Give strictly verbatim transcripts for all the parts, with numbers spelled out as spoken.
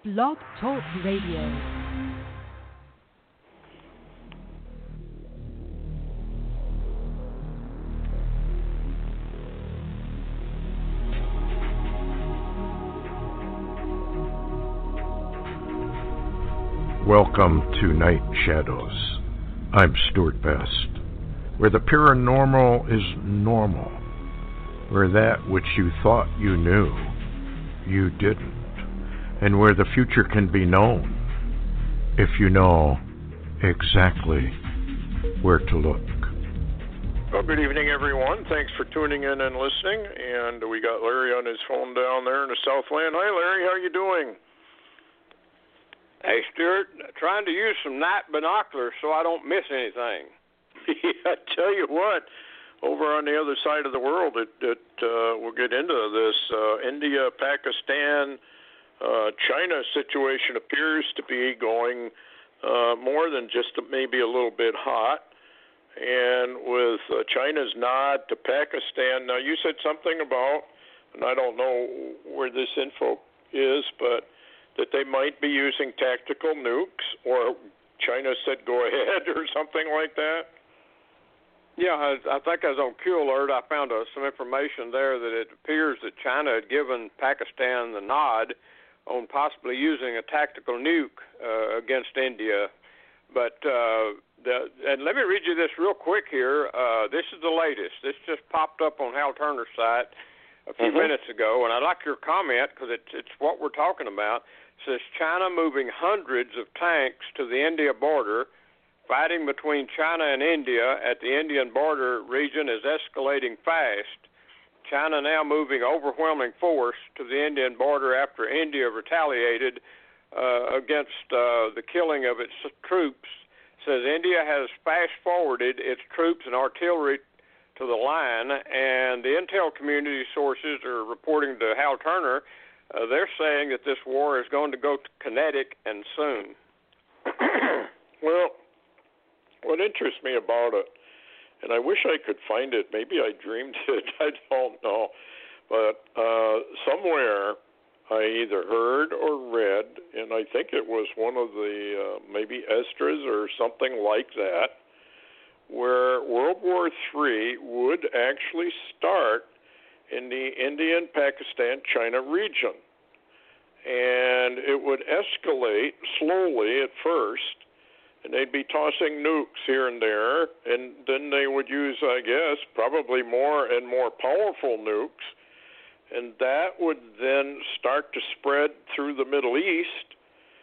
Blog Talk Radio. Welcome to Night Shadows. I'm Stuart Best, where the paranormal is normal, where that which you thought you knew, you didn't, and where the future can be known if you know exactly where to look. Well, good evening, everyone. Thanks for tuning in and listening. And we got Larry on his phone down there in the Southland. Hi, Larry. How you doing? Hey, Stuart, trying to use some night binoculars so I don't miss anything. Yeah, I tell you what, over on the other side of the world, it, it uh, we'll get into this. Uh, India, Pakistan, uh, China situation appears to be going uh, more than just maybe a little bit hot. And with uh, China's nod to Pakistan, now you said something about, and I don't know where this info is, but that they might be using tactical nukes, or China said go ahead, or something like that? Yeah, I, I think I was on Q Alert. I found uh, some information there that it appears that China had given Pakistan the nod on possibly using a tactical nuke uh, against India. But, uh, the, and let me read you this real quick here. Uh, this is the latest. This just popped up on Hal Turner's site a few mm-hmm. minutes ago, and I'd like your comment because it's, it's what we're talking about. It says China moving hundreds of tanks to the India border. Fighting between China and India at the Indian border region is escalating fast. China now moving overwhelming force to the Indian border after India retaliated uh, against uh, the killing of its troops. It says India has fast-forwarded its troops and artillery to the line, and the intel community sources are reporting to Hal Turner. Uh, they're saying that this war is going to go kinetic and soon. Well, what interests me about it, and I wish I could find it, maybe I dreamed it, I don't know, but uh, somewhere I either heard or read, and I think it was one of the uh, maybe Estras or something like that, where World War Three would actually start in the Indian, Pakistan, China region. And it would escalate slowly at first, and they'd be tossing nukes here and there, and then they would use, I guess, probably more and more powerful nukes, and that would then start to spread through the Middle East,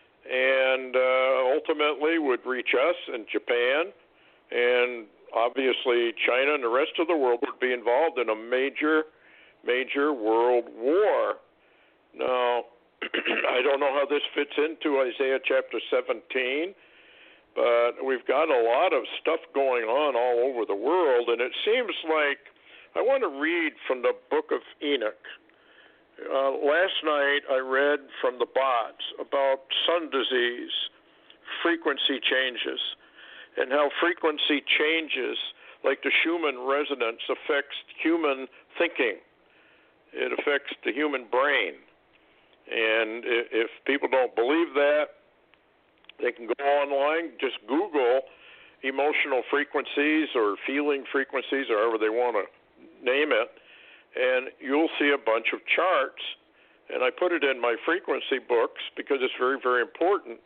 and uh, ultimately would reach us and Japan, and obviously China and the rest of the world would be involved in a major major world war. Now, I don't know how this fits into Isaiah chapter seventeen, but we've got a lot of stuff going on all over the world, and it seems like I want to read from the book of Enoch. Uh, last night I read from the bots about sun disease, frequency changes, and how frequency changes, like the Schumann resonance, affects human thinking. It affects the human brain. And if people don't believe that, they can go online, just Google emotional frequencies or feeling frequencies, or however they want to name it, and you'll see a bunch of charts. And I put it in my frequency books because it's very, very important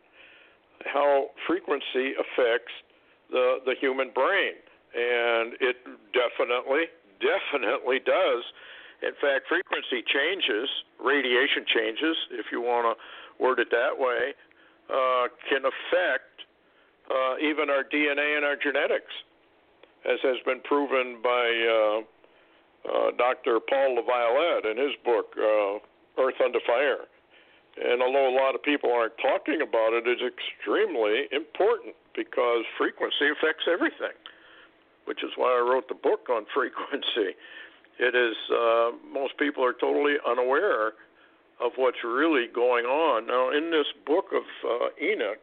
how frequency affects the, the human brain. And it definitely, definitely does. In fact, frequency changes, radiation changes, if you want to word it that way, uh, can affect uh, even our D N A and our genetics, as has been proven by uh, uh, Doctor Paul LaViolette in his book, uh, Earth Under Fire. And although a lot of people aren't talking about it, it's extremely important because frequency affects everything, which is why I wrote the book on frequency. It is, uh, most people are totally unaware of what's really going on. Now, in this book of uh, Enoch,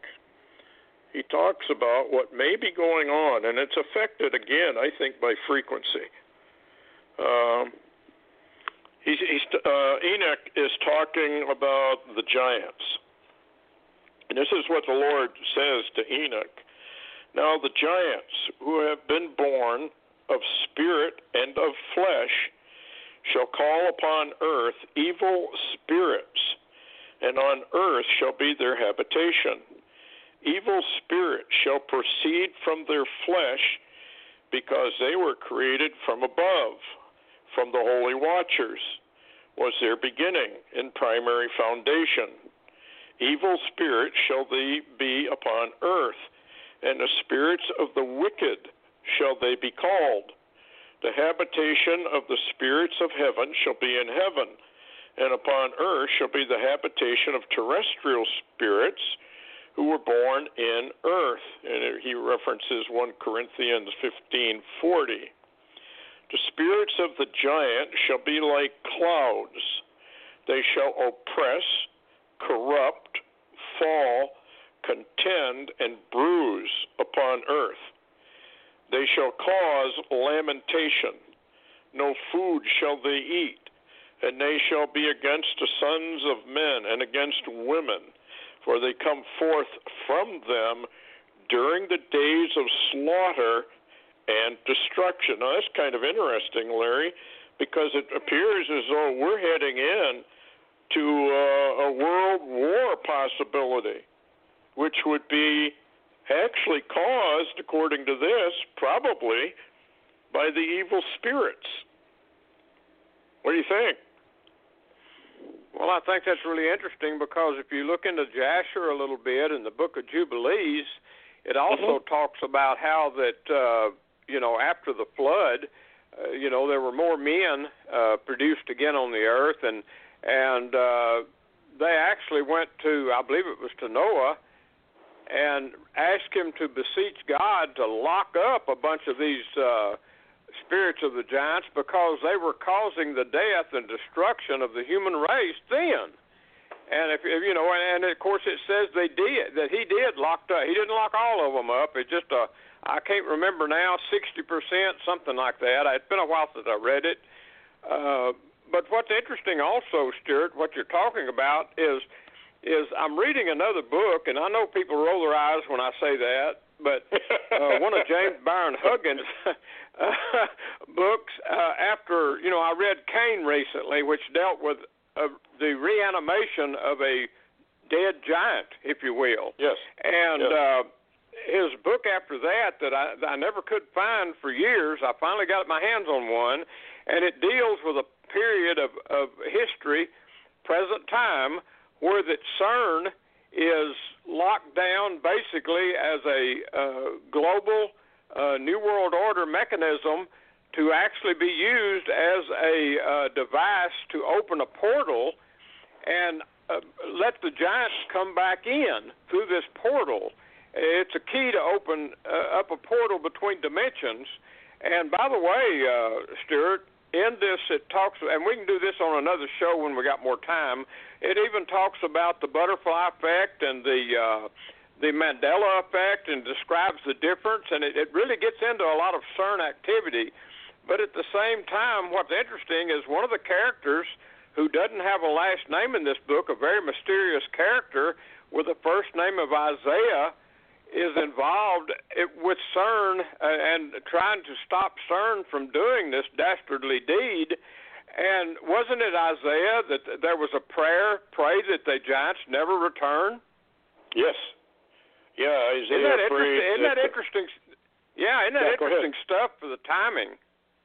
he talks about what may be going on, and it's affected, again, I think, by frequency. Um, he's, he's, uh, Enoch is talking about the giants, And this is what the Lord says to Enoch. Now the giants who have been born of spirit and of flesh shall call upon earth evil spirits, and on earth shall be their habitation. Evil spirits shall proceed from their flesh, because they were created from above, from the holy watchers, was their beginning and primary foundation. Evil spirits shall they be upon earth, and the spirits of the wicked shall they be called. The habitation of the spirits of heaven shall be in heaven, and upon earth shall be the habitation of terrestrial spirits who were born in earth. And he references First Corinthians fifteen forty. The spirits of the giant shall be like clouds. They shall oppress, corrupt, fall, contend, and bruise upon earth. They shall cause lamentation. No food shall they eat, and they shall be against the sons of men and against women, for they come forth from them during the days of slaughter and destruction. Now, that's kind of interesting, Larry, because it appears as though we're heading in to uh, a world war possibility, which would be actually caused, according to this, probably by the evil spirits. What do you think? Well, I think that's really interesting, because if you look into Jasher a little bit in the book of Jubilees, it also mm-hmm. talks about how that, uh, you know, after the flood, uh, you know, there were more men uh, produced again on the earth, and and uh, they actually went to, I believe it was to Noah, and asked him to beseech God to lock up a bunch of these uh, spirits of the giants, because they were causing the death and destruction of the human race then. And if, if you know, and, and of course it says they did, that he did lock up. He didn't lock all of them up. It's just a, I can't remember now, sixty percent, something like that. It's been a while since I read it. Uh, but what's interesting also, Stuart, what you're talking about is, is I'm reading another book, and I know people roll their eyes when I say that, but uh, one of James Byron Huggins' uh, books, uh, after, you know, I read Cain recently, which dealt with uh, the reanimation of a dead giant, if you will. Yes. And yes. Uh, his book after that, that I, that I never could find for years, I finally got my hands on one, and it deals with a period of, of history, present time, where that CERN is locked down basically as a uh, global uh, New World Order mechanism to actually be used as a uh, device to open a portal and uh, let the giants come back in through this portal. It's a key to open uh, up a portal between dimensions. And by the way, uh, Stuart, in this it talks, and we can do this on another show when we got more time, it even talks about the butterfly effect and the uh, the Mandela effect, and describes the difference, and it, it really gets into a lot of CERN activity. But at the same time, what's interesting is one of the characters who doesn't have a last name in this book, a very mysterious character with the first name of Isaiah, is involved with CERN uh, and trying to stop CERN from doing this dastardly deed. And wasn't it Isaiah that there was a prayer, pray that the giants never return? Yes. Yeah, Isaiah isn't that prayed. Interesting? Isn't that interesting? Yeah, isn't that yeah, interesting stuff for the timing?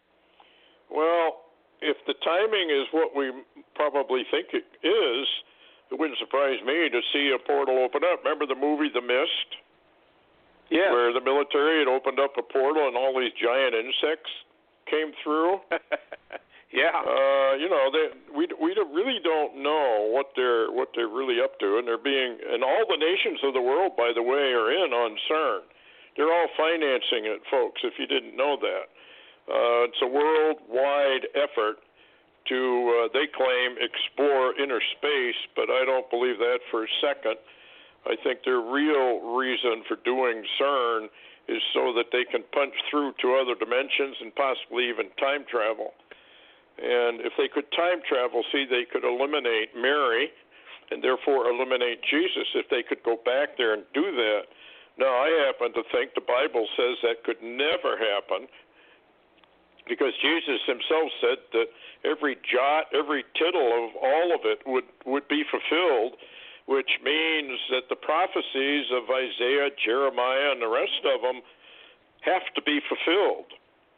Well, if the timing is what we probably think it is, it wouldn't surprise me to see a portal open up. Remember the movie The Mist? Yeah. Where the military had opened up a portal and all these giant insects came through. yeah. Uh, you know, they, we we really don't know what they're what they're really up to, and they're being and all the nations of the world, by the way, are in on CERN. They're all financing it, folks. If you didn't know that, uh, it's a worldwide effort to uh, they claim explore inner space, but I don't believe that for a second. I think their real reason for doing CERN is so that they can punch through to other dimensions and possibly even time travel. And if they could time travel, see, they could eliminate Mary and therefore eliminate Jesus if they could go back there and do that. Now, I happen to think the Bible says that could never happen, because Jesus himself said that every jot, every tittle of all of it would, would be fulfilled, which means that the prophecies of Isaiah, Jeremiah, and the rest of them have to be fulfilled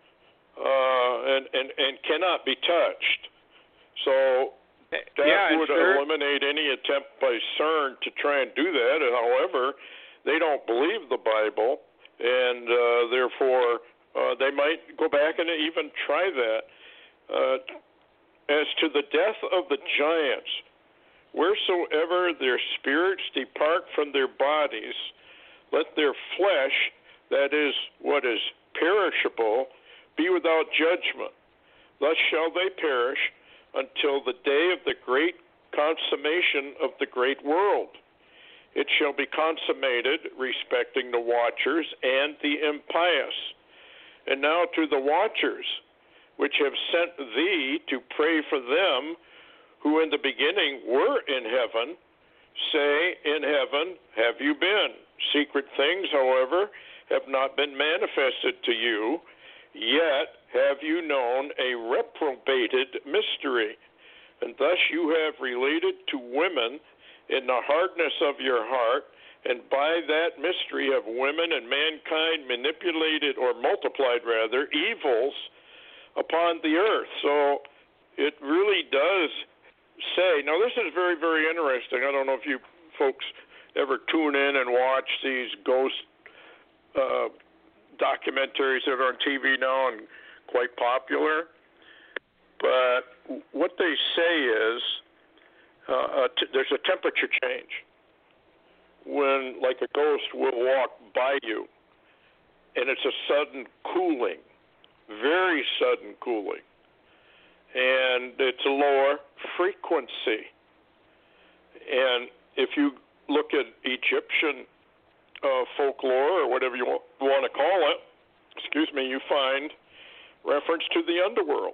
uh, and, and, and cannot be touched. So that yeah, would sure. eliminate any attempt by CERN to try and do that. However, they don't believe the Bible, and uh, therefore uh, they might go back and even try that. Uh, as to the death of the giants, wheresoever their spirits depart from their bodies, let their flesh, that is what is perishable, be without judgment. Thus shall they perish until the day of the great consummation of the great world. It shall be consummated respecting the watchers and the impious. And now to the watchers, which have sent thee to pray for them who in the beginning were in heaven, say, in heaven have you been. Secret things, however, have not been manifested to you, yet have you known a reprobated mystery. And thus you have related to women in the hardness of your heart, and by that mystery have women and mankind manipulated, or multiplied rather, evils upon the earth. So it really does say, now this is very, very interesting. I don't know if you folks ever tune in and watch these ghost uh, documentaries that are on T V now and quite popular. But what they say is uh, t- there's a temperature change when, like, a ghost will walk by you, and it's a sudden cooling, very sudden cooling, and it's a lower frequency. And if you look at Egyptian uh, folklore, or whatever you want to call it, excuse me, you find reference to the underworld.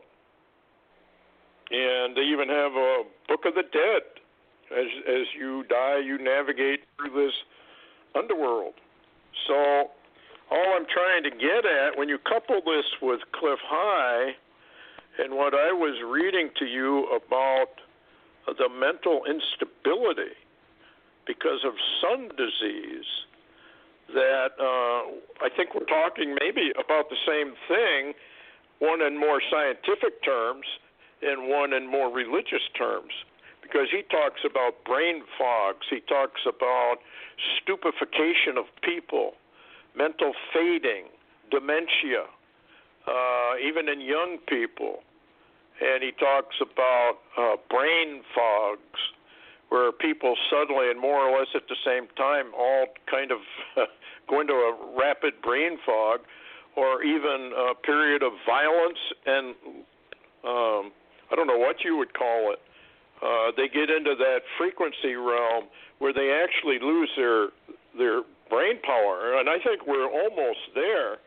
And they even have a Book of the Dead. As as you die, you navigate through this underworld. So all I'm trying to get at, when you couple this with Cliff High and what I was reading to you about the mental instability because of sun disease, that uh, I think we're talking maybe about the same thing, one in more scientific terms and one in more religious terms, because he talks about brain fogs, he talks about stupefaction of people, mental fading, dementia, uh, even in young people. And he talks about uh, brain fogs, where people suddenly and more or less at the same time all kind of go into a rapid brain fog, or even a period of violence and um, I don't know what you would call it. Uh, they get into that frequency realm where they actually lose their their brain power, and I think we're almost there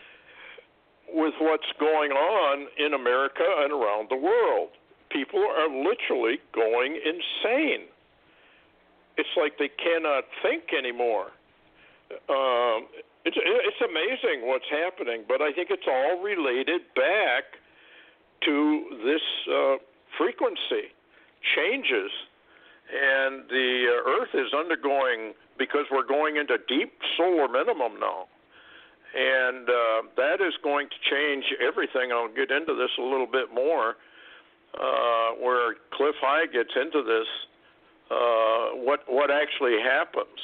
with what's going on in America and around the world. People are literally going insane. It's like they cannot think anymore. Um, it's, it's amazing what's happening, but I think it's all related back to this uh, frequency changes, and the uh, Earth is undergoing, because we're going into deep solar minimum now, and uh, that is going to change everything. I'll get into this a little bit more, uh, where Cliff High gets into this, uh, what what actually happens,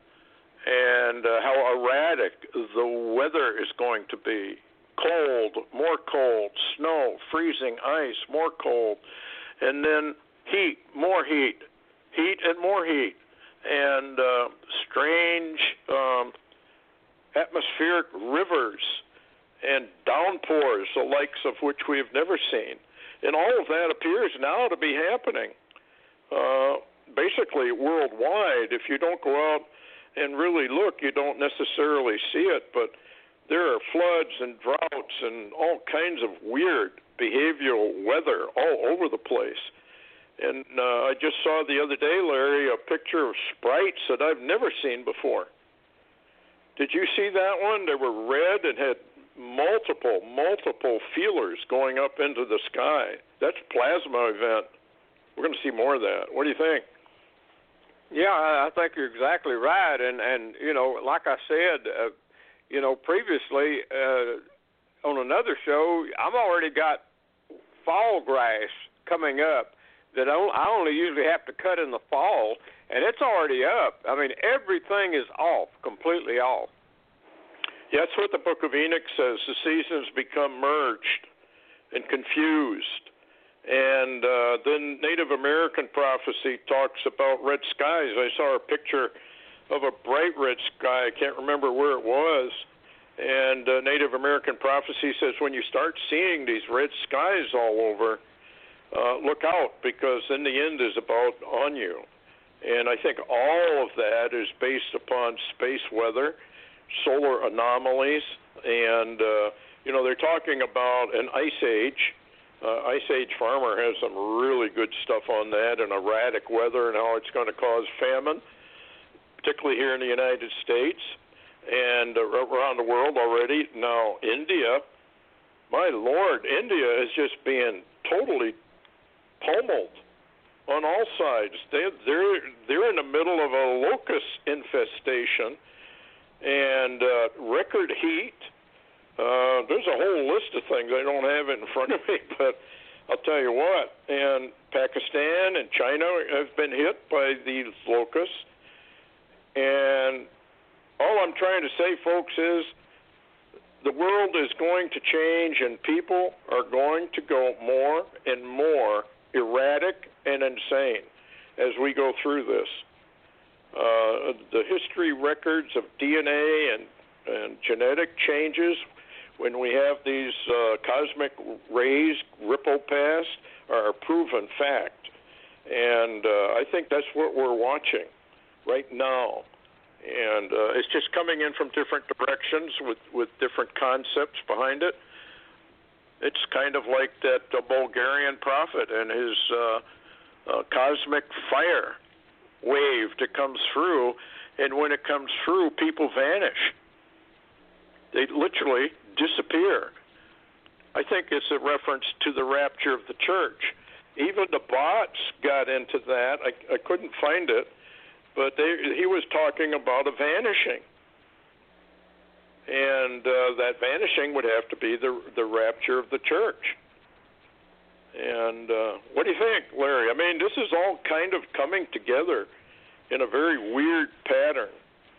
and uh, how erratic the weather is going to be. Cold, more cold, snow, freezing ice, more cold, and then heat, more heat, heat and more heat, and uh, strange um, atmospheric rivers and downpours, the likes of which we have never seen. And all of that appears now to be happening, uh, basically worldwide. If you don't go out and really look, you don't necessarily see it, but there are floods and droughts and all kinds of weird behavioral weather all over the place. And uh, I just saw the other day, Larry, a picture of sprites that I've never seen before. Did you see that one? They were red and had multiple, multiple feelers going up into the sky. That's plasma event. We're going to see more of that. What do you think? Yeah, I think you're exactly right. And, and you know, like I said, uh, you know, previously uh, on another show, I've already got fall grass coming up that I only usually have to cut in the fall, and it's already up. I mean, everything is off, completely off. Yeah, that's what the Book of Enoch says. The seasons become merged and confused. And uh, then Native American prophecy talks about red skies. I saw a picture of a bright red sky. I can't remember where it was. And uh, Native American prophecy says when you start seeing these red skies all over, Uh, look out, because then the end is about on you. And I think all of that is based upon space weather, solar anomalies, and, uh, you know, they're talking about an ice age. Uh, Ice Age Farmer has some really good stuff on that, and erratic weather and how it's going to cause famine, particularly here in the United States and uh, around the world already. Now, India, my Lord, India is just being totally pummeled on all sides. They, they're they're in the middle of a locust infestation and uh, record heat. Uh, there's a whole list of things. I don't have it in front of me, but I'll tell you what. And Pakistan and China have been hit by these locusts. And all I'm trying to say, folks, is the world is going to change, and people are going to go more and more erratic and insane as we go through this. Uh, the history records of D N A and, and genetic changes when we have these uh, cosmic rays ripple past are a proven fact. And uh, I think that's what we're watching right now. And uh, it's just coming in from different directions with, with different concepts behind it. It's kind of like that uh, Bulgarian prophet and his uh, uh, cosmic fire wave that comes through, and when it comes through, people vanish. They literally disappear. I think it's a reference to the rapture of the church. Even the bots got into that. I, I couldn't find it, but they, he was talking about a vanishing. And uh, that vanishing would have to be the the rapture of the church. And uh, what do you think, Larry? I mean, this is all kind of coming together in a very weird pattern.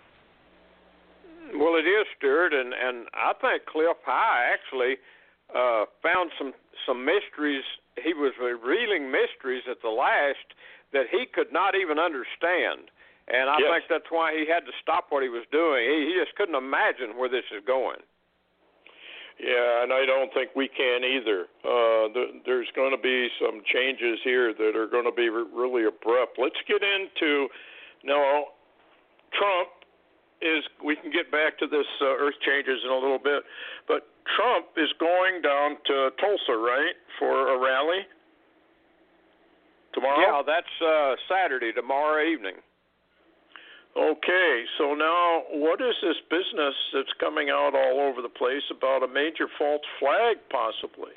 Well, it is, Stuart, and, and I think Cliff High actually uh, found some, some mysteries. He was revealing mysteries at the last that he could not even understand. And I yes. think that's why he had to stop what he was doing. He, he just couldn't imagine where this is going. Yeah, and I don't think we can either. Uh, th- there's going to be some changes here that are going to be re- really abrupt. Let's get into, now, Trump is, we can get back to this uh, earth changes in a little bit, but Trump is going down to Tulsa, right, for a rally tomorrow? Yeah, that's uh, Saturday, tomorrow evening. Okay, so now what is this business that's coming out all over the place about a major false flag, possibly?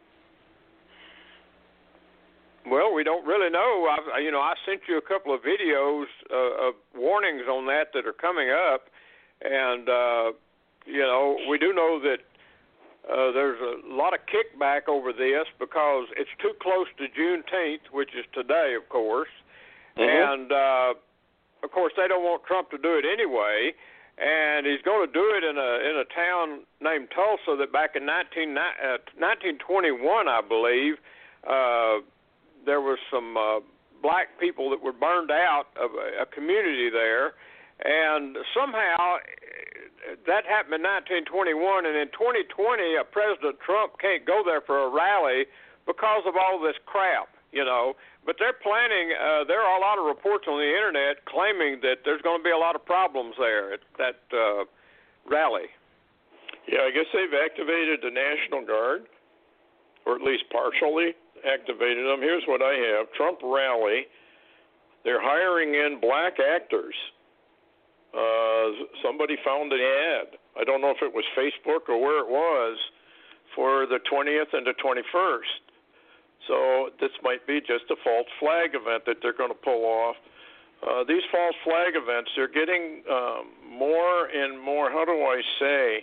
Well, we don't really know. I've, you know, I sent you a couple of videos uh, of warnings on that that are coming up, and uh, you know, we do know that uh, there's a lot of kickback over this because it's too close to Juneteenth, which is today, of course, mm-hmm. and. Uh, Of course, they don't want Trump to do it anyway, and he's going to do it in a in a town named Tulsa that back in nineteen, uh, nineteen twenty-one, I believe, uh, there was some uh, black people that were burned out of a, a community there, and somehow that happened in nineteen twenty-one, and in twenty twenty, uh, President Trump can't go there for a rally because of all this crap, you know. But they're planning, uh, there are a lot of reports on the Internet claiming that there's going to be a lot of problems there at that uh, rally. Yeah, I guess they've activated the National Guard. or at least partially activated them. Here's what I have. Trump rally. They're hiring in black actors. Uh, somebody found an ad. I don't know if it was Facebook or where it was for the twentieth and the twenty-first. So this might be just a false flag event that they're going to pull off. Uh, these false flag events, they're getting um, more and more, how do I say,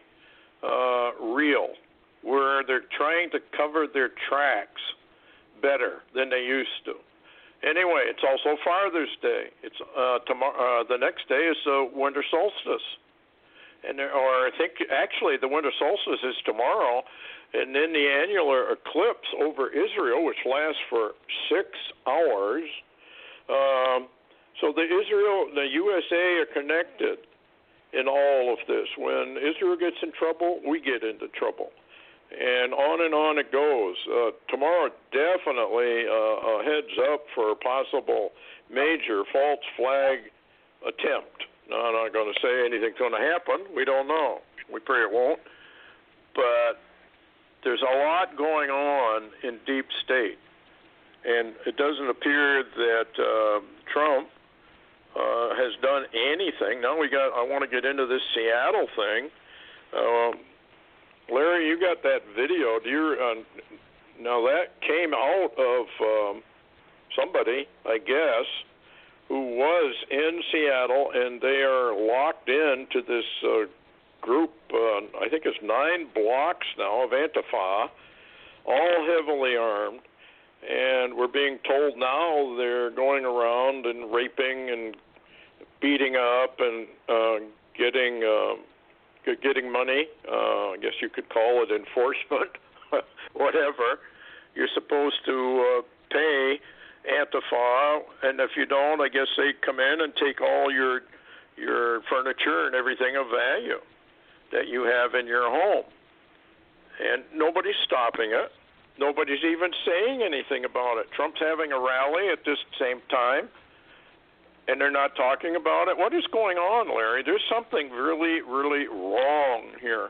uh, real, where they're trying to cover their tracks better than they used to. Anyway, it's also Father's Day. It's uh, tomorrow. Uh, the next day is the uh, winter solstice, and there, or I think actually the winter solstice is tomorrow, and then the annular eclipse over Israel, which lasts for six hours. Um, so the Israel, the U S A are connected in all of this. When Israel gets in trouble, we get into trouble. And on and on it goes. Uh, tomorrow, definitely uh, a heads up for a possible major false flag attempt. Now, I'm not going to say anything's going to happen. We don't know. We pray it won't. But there's a lot going on in deep state. And it doesn't appear that uh, Trump uh, has done anything. Now we got. I want to get into this Seattle thing. Um, Larry, you got that video. Do you? Uh, now that came out of um, somebody, I guess, who was in Seattle, and they are locked into this uh, group. Uh, I think it's nine blocks now of Antifa, all heavily armed, and we're being told now they're going around and raping and beating up and uh, getting. Uh, getting money, uh, I guess you could call it enforcement, whatever. You're supposed to uh, pay Antifa, and if you don't, I guess they come in and take all your your furniture and everything of value that you have in your home. And nobody's stopping it. Nobody's even saying anything about it. Trump's having a rally at this same time, and they're not talking about it. What is going on, Larry? There's something really, really wrong here.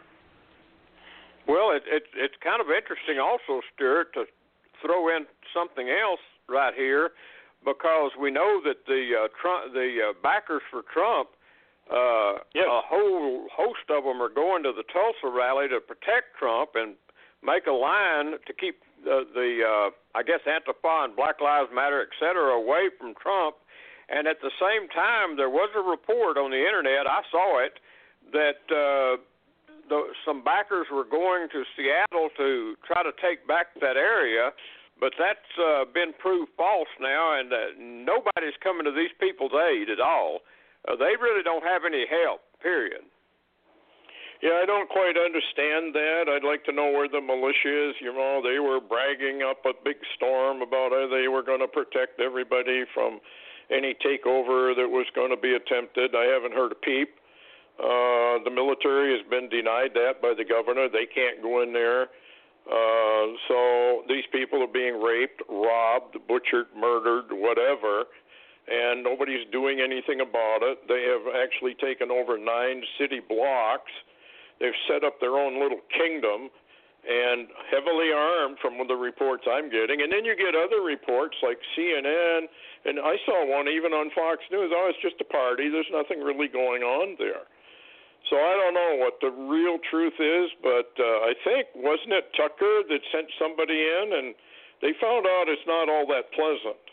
Well, it, it, it's kind of interesting also, Stuart, to throw in something else right here, because we know that the uh, Trump, the uh, backers for Trump, uh, yes. a whole host of them are going to the Tulsa rally to protect Trump and make a line to keep the, the uh, I guess, Antifa and Black Lives Matter, et cetera, away from Trump. And at the same time, there was a report on the Internet, I saw it, that uh, the, some backers were going to Seattle to try to take back that area, but that's uh, been proved false now, and uh, nobody's coming to these people's aid at all. Uh, they really don't have any help, period. Yeah, I don't quite understand that. I'd like to know where the militia is. You know, they were bragging up a big storm about how they were going to protect everybody from any takeover that was going to be attempted. I haven't heard a peep. Uh, the military has been denied that by the governor. They can't go in there. Uh, so these people are being raped, robbed, butchered, murdered, whatever, and nobody's doing anything about it. They have actually taken over nine city blocks. They've set up their own little kingdom, and heavily armed from the reports I'm getting. And then you get other reports like C N N, and I saw one even on Fox News. Oh, it's just a party. There's nothing really going on there. So I don't know what the real truth is, but uh, I think, wasn't it Tucker that sent somebody in, and they found out it's not all that pleasant,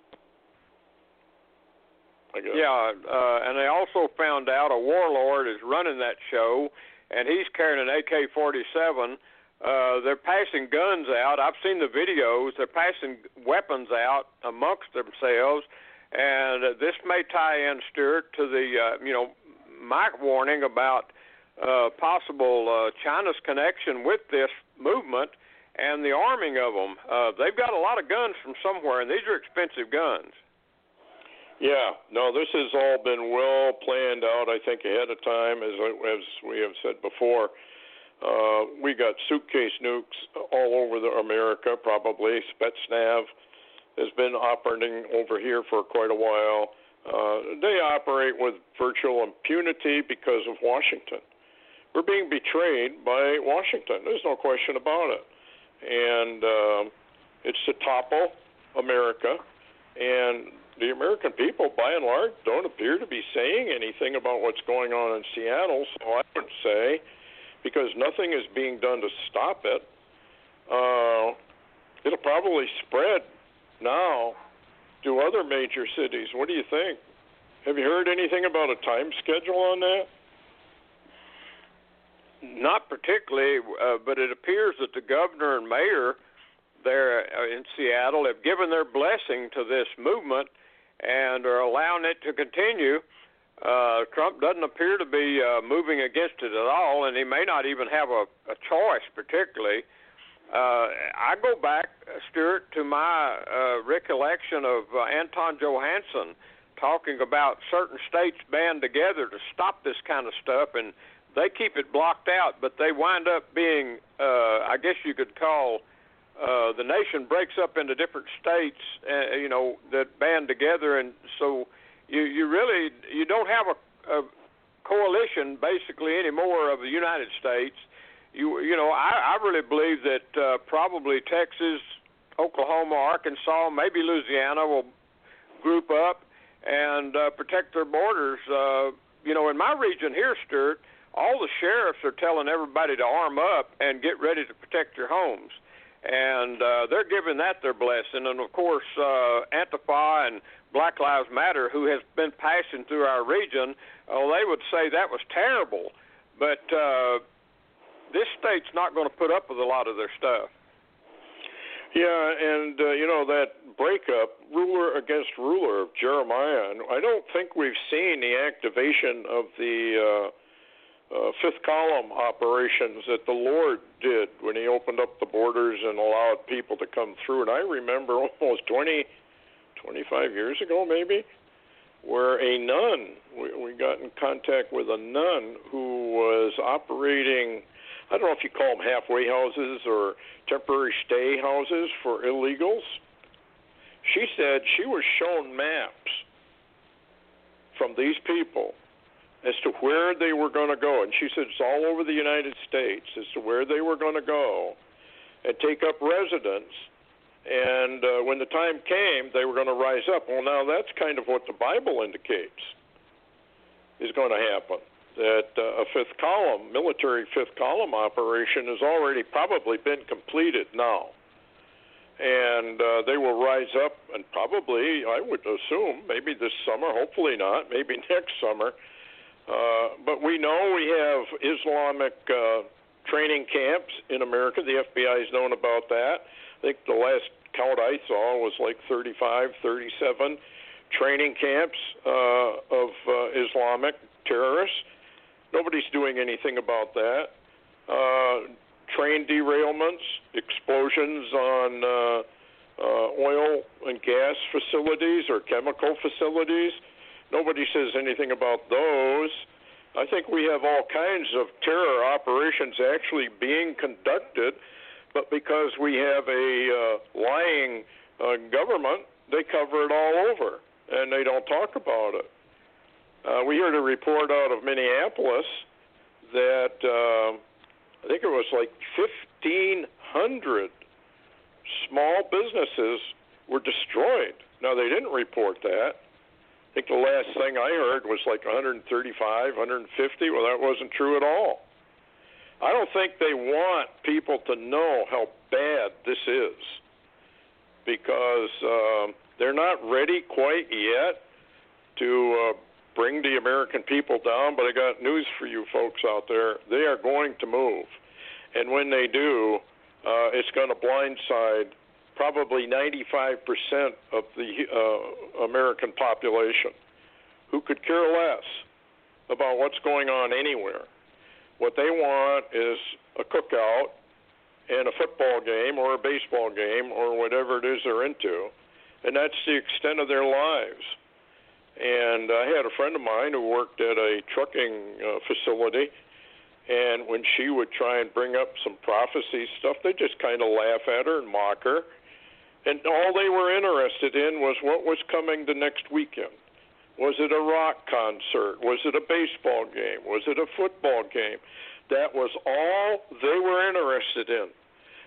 I guess. Yeah, uh, and they also found out a warlord is running that show, and he's carrying an A K forty-seven. Uh, they're passing guns out. I've seen the videos. They're passing weapons out amongst themselves, and uh, this may tie in, Stuart, to the, uh, you know, my warning about uh, possible uh, China's connection with this movement and the arming of them. Uh, they've got a lot of guns from somewhere, and these are expensive guns. Yeah, no, this has all been well planned out, I think, ahead of time, as as we have said before. Uh, we got suitcase nukes all over the America, probably. Spetsnaz has been operating over here for quite a while. Uh, they operate with virtual impunity because of Washington. We're being betrayed by Washington. There's no question about it. and uh, it's to topple America. And the American people, by and large, don't appear to be saying anything about what's going on in Seattle. So I would say, because nothing is being done to stop it, uh, it'll probably spread now to other major cities. What do you think? Have you heard anything about a time schedule on that? Not particularly, uh, but it appears that the governor and mayor there in Seattle have given their blessing to this movement and are allowing it to continue. Uh, Trump doesn't appear to be uh, moving against it at all, and he may not even have a, a choice particularly. Uh, I go back, Stuart, to my uh, recollection of uh, Anton Johansson talking about certain states band together to stop this kind of stuff, and they keep it blocked out, but they wind up being, uh, I guess you could call, uh, the nation breaks up into different states, uh, you know, that band together, and so you, you really, you don't have a, a coalition basically anymore of the United States. You, you know, I, I really believe that uh, probably Texas, Oklahoma, Arkansas, maybe Louisiana will group up and uh, protect their borders. Uh, you know, in my region here, Stuart, all the sheriffs are telling everybody to arm up and get ready to protect your homes. And uh, they're giving that their blessing. And, of course, uh, Antifa and Black Lives Matter, who has been passing through our region, uh, they would say that was terrible. But uh, this state's not going to put up with a lot of their stuff. Yeah, and, uh, you know, that breakup, ruler against ruler of Jeremiah, and I don't think we've seen the activation of the uh, uh, fifth column operations that the Lord did when he opened up the borders and allowed people to come through. And I remember almost twenty, twenty-five years ago maybe, where a nun, we, we got in contact with a nun who was operating, I don't know if you call them halfway houses or temporary stay houses for illegals. She said she was shown maps from these people as to where they were going to go. And she said it's all over the United States as to where they were going to go and take up residence. And uh, when the time came, they were going to rise up. Well, now that's kind of what the Bible indicates is going to happen. That uh, a fifth column, military fifth column operation has already probably been completed now. And uh, they will rise up and probably, I would assume, maybe this summer, hopefully not, maybe next summer. Uh, but we know we have Islamic uh, training camps in America. The F B I has known about that. I think the last count I saw was like thirty-five, thirty-seven training camps uh, of uh, Islamic terrorists. Nobody's doing anything about that. Uh, train derailments, explosions on uh, uh, oil and gas facilities or chemical facilities. Nobody says anything about those. I think we have all kinds of terror operations actually being conducted, but because we have a uh, lying uh, government, they cover it all over, and they don't talk about it. Uh, we heard a report out of Minneapolis that uh, I think it was like fifteen hundred small businesses were destroyed. Now, they didn't report that. I think the last thing I heard was like one hundred thirty-five, one hundred fifty. Well, that wasn't true at all. I don't think they want people to know how bad this is because uh, they're not ready quite yet to uh, bring the American people down, but I got news for you folks out there. They are going to move. And when they do, uh, it's going to blindside probably ninety-five percent of the uh, American population who could care less about what's going on anywhere. What they want is a cookout and a football game or a baseball game or whatever it is they're into, and that's the extent of their lives. And I had a friend of mine who worked at a trucking uh, facility, and when she would try and bring up some prophecy stuff, they just kind of laugh at her and mock her. And all they were interested in was what was coming the next weekend. Was it a rock concert? Was it a baseball game? Was it a football game? That was all they were interested in.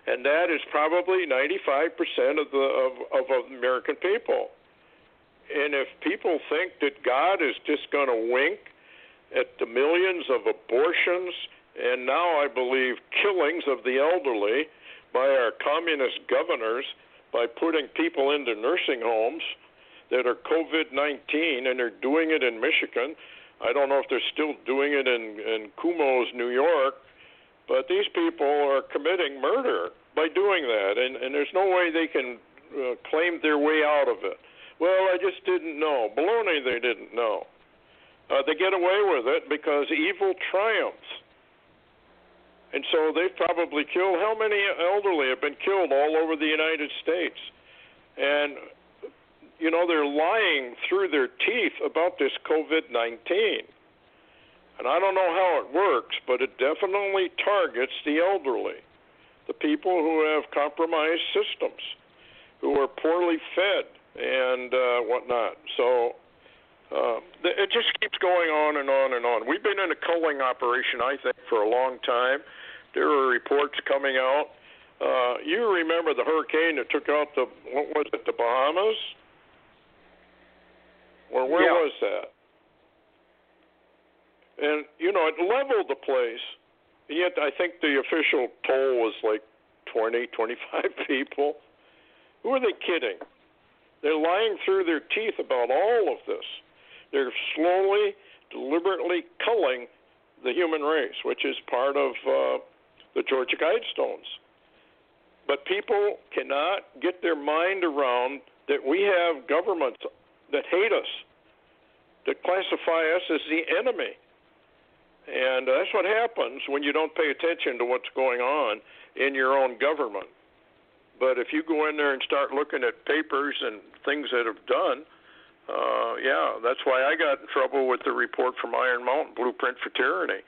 and that is probably ninety-five percent of the of, of American people. And if people think that God is just going to wink at the millions of abortions and now I believe killings of the elderly by our communist governors by putting people into nursing homes that are COVID nineteen, and they're doing it in Michigan. I don't know if they're still doing it in, in Kumho's, New York, but these people are committing murder by doing that, and, and there's no way they can uh, claim their way out of it. Well, I just didn't know. Baloney, they didn't know. Uh, they get away with it because evil triumphs. And so they've probably killed, how many elderly have been killed all over the United States? And, you know, they're lying through their teeth about this COVID nineteen. And I don't know how it works, but it definitely targets the elderly, the people who have compromised systems, who are poorly fed and uh, whatnot. So uh, it just keeps going on and on and on. We've been in a culling operation, I think, for a long time. There are reports coming out. Uh, you remember the hurricane that took out the, what was it, the Bahamas? Or where yeah. was that? And, you know, it leveled the place. And yet I think the official toll was like twenty, twenty-five people. Who are they kidding? They're lying through their teeth about all of this. They're slowly, deliberately culling the human race, which is part of uh, the Georgia Guidestones. But people cannot get their mind around that we have governments that hate us, that classify us as the enemy. And that's what happens when you don't pay attention to what's going on in your own government. But if you go in there and start looking at papers and things that have done, uh, yeah, that's why I got in trouble with the report from Iron Mountain, Blueprint for Tyranny.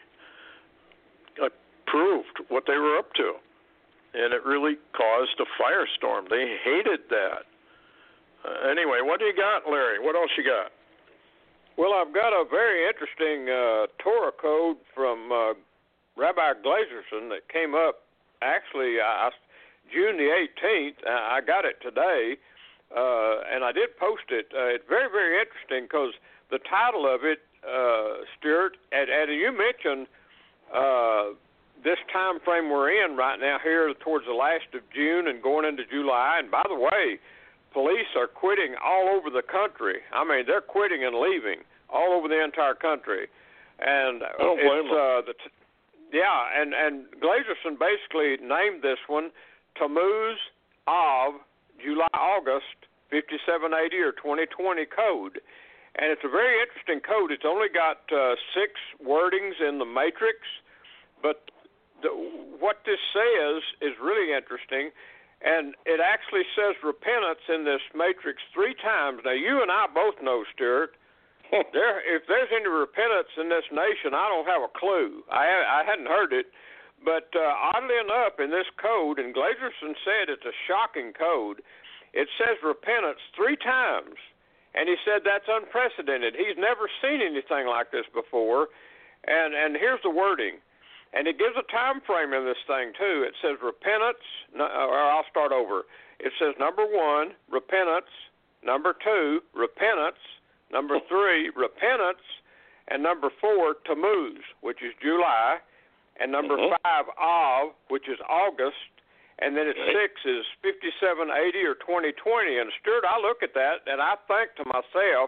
I proved what they were up to, and it really caused a firestorm. They hated that. Uh, anyway, what do you got, Larry? What else you got? Well, I've got a very interesting uh, Torah code from uh, Rabbi Glazerson that came up actually I, June the eighteenth. I got it today, uh, and I did post it. Uh, it's very, very interesting because the title of it, uh, Stuart, and, and you mentioned uh, this time frame we're in right now here towards the last of June and going into July. And by the way, police are quitting all over the country. I mean, they're quitting and leaving all over the entire country. And I don't blame it's, uh, the t- yeah, and, and Glazerson basically named this one Tammuz Av, July, August, fifty-seven eighty or twenty twenty code. And it's a very interesting code. It's only got uh, six wordings in the matrix, but the, what this says is really interesting. And it actually says repentance in this matrix three times. Now, you and I both know, Stuart, there, if there's any repentance in this nation, I don't have a clue. I, I hadn't heard it. But uh, oddly enough, in this code, and Glazerson said it's a shocking code, it says repentance three times. And he said that's unprecedented. He's never seen anything like this before. And, and here's the wording. And it gives a time frame in this thing, too. It says repentance, or I'll start over. It says, number one, repentance. Number two, repentance. Number three, repentance. And number four, Tammuz, which is July. And number mm-hmm. five, Av, which is August. And then at okay. six is fifty-seven eighty or twenty twenty. And, Stuart, I look at that, and I think to myself,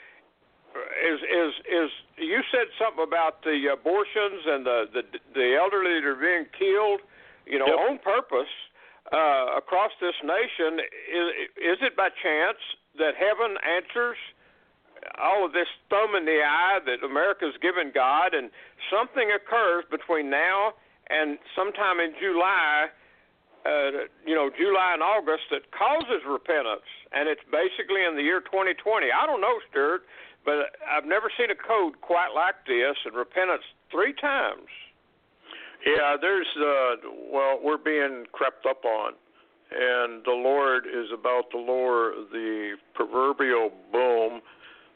Is is is you said something about the abortions and the, the the elderly that are being killed, you know, yep. on purpose uh, across this nation? Is is it by chance that heaven answers all of this thumb in the eye that America's given God, and something occurs between now and sometime in July, uh, you know, July and August that causes repentance, and it's basically in the year twenty twenty? I don't know, Stuart. But I've never seen a code quite like this, and repentance three times. Yeah, there's, uh, well, we're being crept up on, and the Lord is about to lower the proverbial boom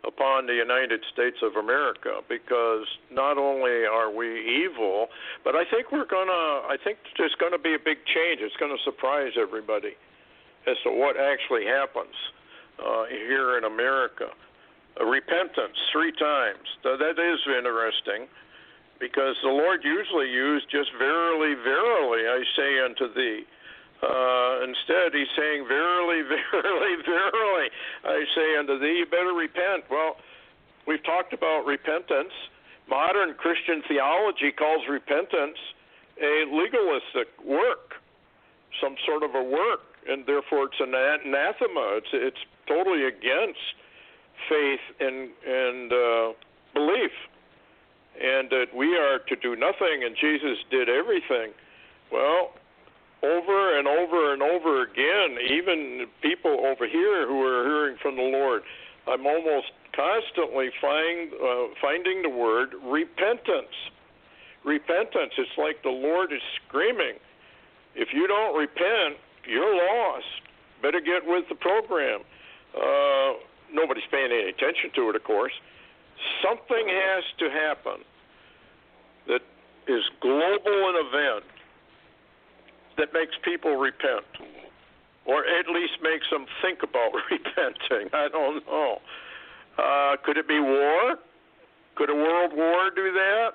upon the United States of America, because not only are we evil, but I think we're gonna. I think there's going to be a big change. It's going to surprise everybody as to what actually happens uh, here in America. Uh, repentance three times. So that is interesting, because the Lord usually used just verily, verily, I say unto thee. Uh, instead, he's saying, verily, verily, verily, I say unto thee, you better repent. Well, we've talked about repentance. Modern Christian theology calls repentance a legalistic work, some sort of a work, and therefore it's an anathema. It's, it's totally against faith and, and uh, belief, and that we are to do nothing, and Jesus did everything. Well, over and over and over again, even people over here who are hearing from the Lord, I'm almost constantly find, uh, finding the word repentance. Repentance. It's like the Lord is screaming, if you don't repent, you're lost. Better get with the program. Uh, nobody's paying any attention to it, of course. Something has to happen that is global an event that makes people repent, or at least makes them think about repenting. I don't know. Uh, could it be war? Could a world war do that?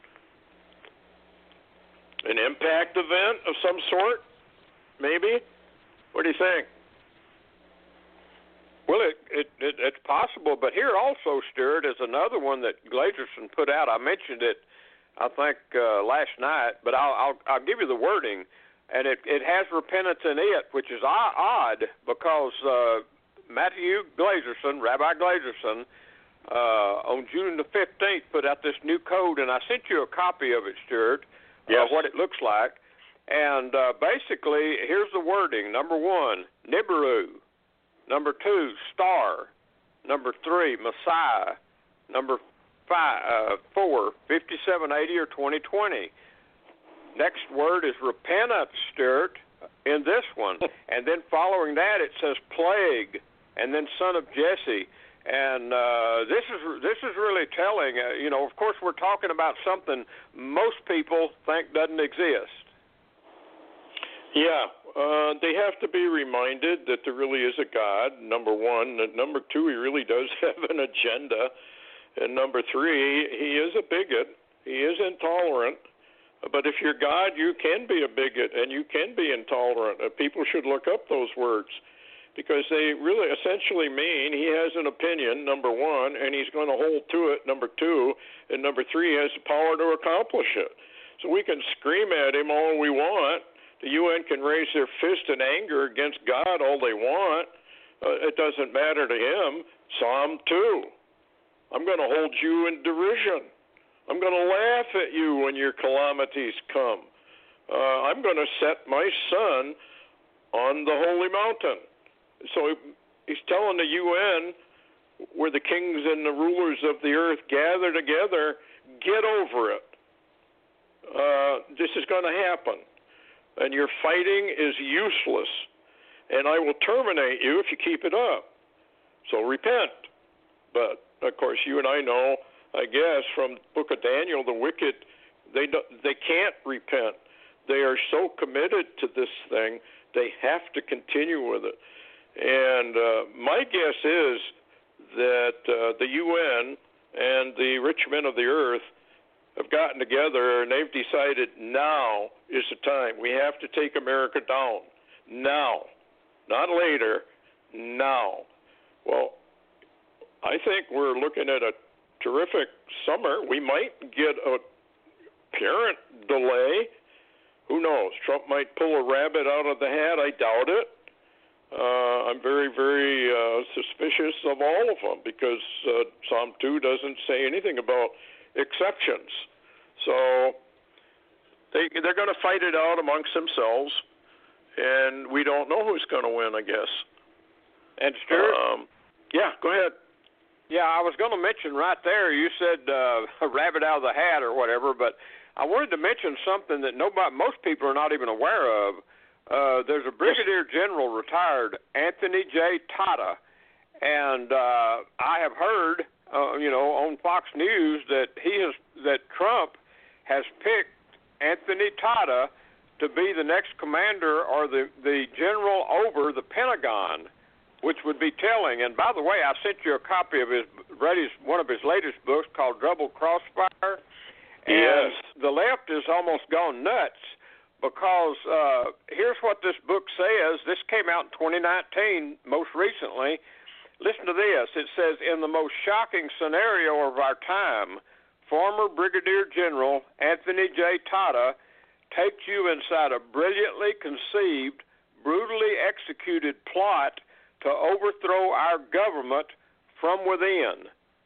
An impact event of some sort? Maybe? What do you think? Well, it, it, it it's possible, but here also, Stuart, is another one that Glazerson put out. I mentioned it, I think, uh, last night, but I'll, I'll I'll give you the wording. And it, it has repentance in it, which is odd because uh, Matthew Glazerson, Rabbi Glazerson, uh, on June the fifteenth put out this new code, and I sent you a copy of it, Stuart, yes. uh, what it looks like. And uh, basically, here's the wording. Number one, Nibiru. Number two, star. Number three, Messiah. Number five, uh, four, fifty-seven eighty or twenty twenty. Next word is repentance, Stuart, in this one. And then following that, it says plague, and then son of Jesse. And uh, this is this is really telling. Uh, you know, of course, we're talking about something most people think doesn't exist. Yeah, uh, they have to be reminded that there really is a God, number one. And number two, he really does have an agenda. And number three, he is a bigot. He is intolerant. But if you're God, you can be a bigot and you can be intolerant. Uh, people should look up those words, because they really essentially mean he has an opinion, number one, and he's going to hold to it, number two, and number three, he has the power to accomplish it. So we can scream at him all we want. The U N can raise their fist in anger against God all they want. Uh, it doesn't matter to him. Psalm two, I'm going to hold you in derision. I'm going to laugh at you when your calamities come. Uh, I'm going to set my son on the holy mountain. So he's telling the U N, where the kings and the rulers of the earth gather together, get over it. Uh, this is going to happen. And your fighting is useless. And I will terminate you if you keep it up. So repent. But, of course, you and I know, I guess, from the book of Daniel, the wicked, they don't, they can't repent. They are so committed to this thing, they have to continue with it. And uh, my guess is that uh, the U N and the rich men of the earth have gotten together and they've decided now is the time. We have to take America down. Now. Not later. Now. Well, I think we're looking at a terrific summer. We might get a apparent delay. Who knows? Trump might pull a rabbit out of the hat. I doubt it. Uh, I'm very, very uh, suspicious of all of them because uh, Psalm two doesn't say anything about exceptions. So they, they're going to fight it out amongst themselves, and we don't know who's going to win, I guess. And Stuart? Um, yeah, go ahead. Yeah, I was going to mention right there, you said uh, a rabbit out of the hat or whatever, but I wanted to mention something that nobody, most people are not even aware of. Uh, there's a Brigadier General retired, Anthony J. Tata, And uh, I have heard, uh, you know, on Fox News that he has that Trump has picked Anthony Tata to be the next commander or the, the general over the Pentagon, which would be telling. And by the way, I sent you a copy of his one of his latest books called Double Crossfire. And yes. the left has almost gone nuts because uh, here's what this book says. This came out in twenty nineteen, most recently. Listen to this. It says, in the most shocking scenario of our time, former Brigadier General Anthony J. Tata takes you inside a brilliantly conceived, brutally executed plot to overthrow our government from within.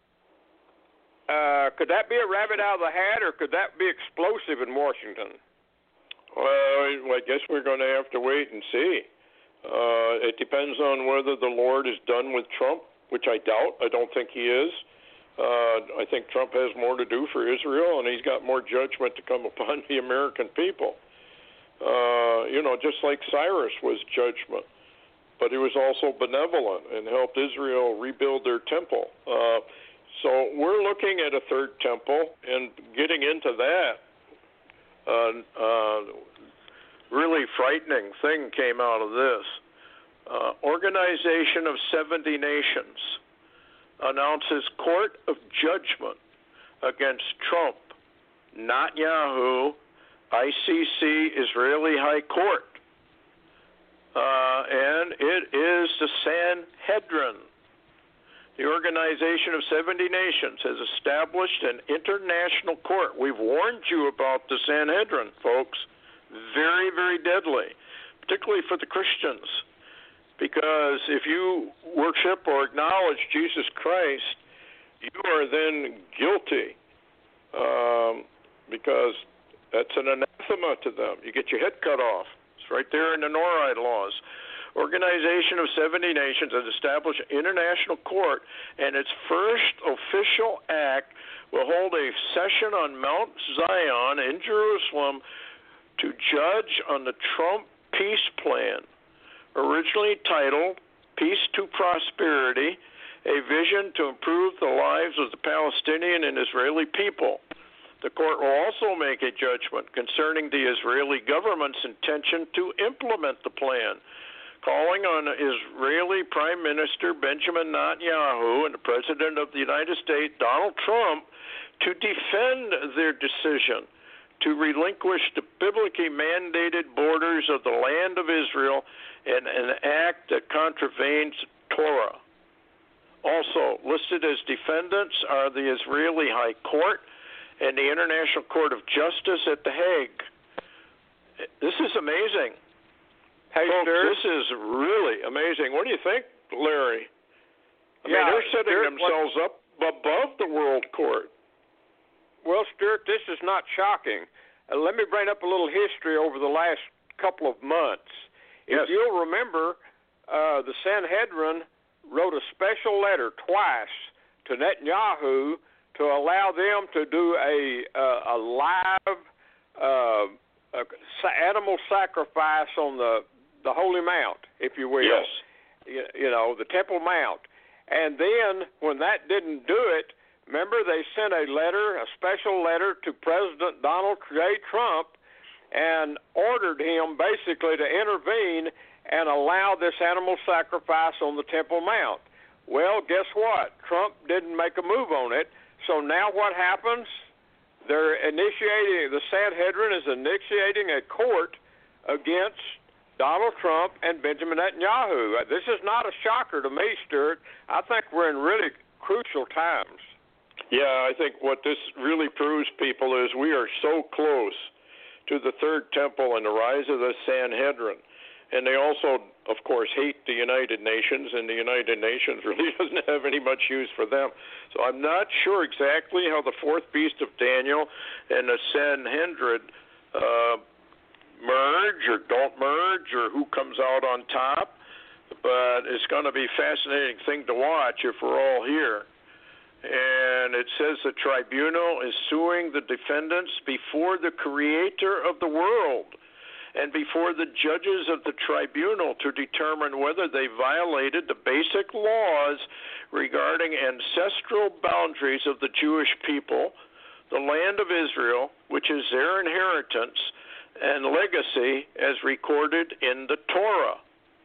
Uh, could that be a rabbit out of the hat, or could that be explosive in Washington? Well, I guess we're going to have to wait and see. Uh, it depends on whether the Lord is done with Trump, which I doubt. I don't think he is. Uh, I think Trump has more to do for Israel, and he's got more judgment to come upon the American people. Uh, you know, just like Cyrus was judgment, but he was also benevolent and helped Israel rebuild their temple. Uh, so we're looking at a third temple, and getting into that, uh, uh, really frightening thing came out of this. Uh, Organization of seventy Nations announces court of judgment against Trump, Netanyahu, I C C, Israeli High Court. Uh, and it is the Sanhedrin. The Organization of seventy Nations has established an international court. We've warned you about the Sanhedrin, folks. Very, very deadly, particularly for the Christians. Because if you worship or acknowledge Jesus Christ, you are then guilty, um, because that's an anathema to them. You get your head cut off. It's right there in the Noride laws. Organization of seventy Nations has established an international court, and its first official act will hold a session on Mount Zion in Jerusalem to judge on the Trump peace plan, originally titled Peace to Prosperity, a vision to improve the lives of the Palestinian and Israeli people. The court will also make a judgment concerning the Israeli government's intention to implement the plan, calling on Israeli Prime Minister Benjamin Netanyahu and the President of the United States, Donald Trump, to defend their decision to relinquish the biblically mandated borders of the land of Israel in an act that contravenes Torah. Also listed as defendants are the Israeli High Court and the International Court of Justice at The Hague. This is amazing. Hey, folks, Stuart, this is really amazing. What do you think, Larry? I yeah, mean, they're setting Stuart, themselves what, up above the World Court. Well, Stuart, this is not shocking. Uh, let me bring up a little history over the last couple of months. Yes. If you'll remember, uh, the Sanhedrin wrote a special letter twice to Netanyahu to allow them to do a uh, a live uh, a animal sacrifice on the, the Holy Mount, if you will. Yes. You, you know, the Temple Mount. And then when that didn't do it, remember they sent a letter, a special letter to President Donald J. Trump and ordered him basically to intervene and allow this animal sacrifice on the Temple Mount. Well, guess what? Trump didn't make a move on it. So now what happens? They're initiating, the Sanhedrin is initiating a court against Donald Trump and Benjamin Netanyahu. This is not a shocker to me, Stuart. I think we're in really crucial times. Yeah, I think what this really proves, people, is we are so close to the third temple and the rise of the Sanhedrin. And they also, of course, hate the United Nations, and the United Nations really doesn't have any much use for them. So I'm not sure exactly how the fourth beast of Daniel and the Sanhedrin uh, merge or don't merge, or who comes out on top. But it's going to be a fascinating thing to watch if we're all here. And it says the tribunal is suing the defendants before the creator of the world and before the judges of the tribunal to determine whether they violated the basic laws regarding ancestral boundaries of the Jewish people, the land of Israel, which is their inheritance and legacy as recorded in the Torah.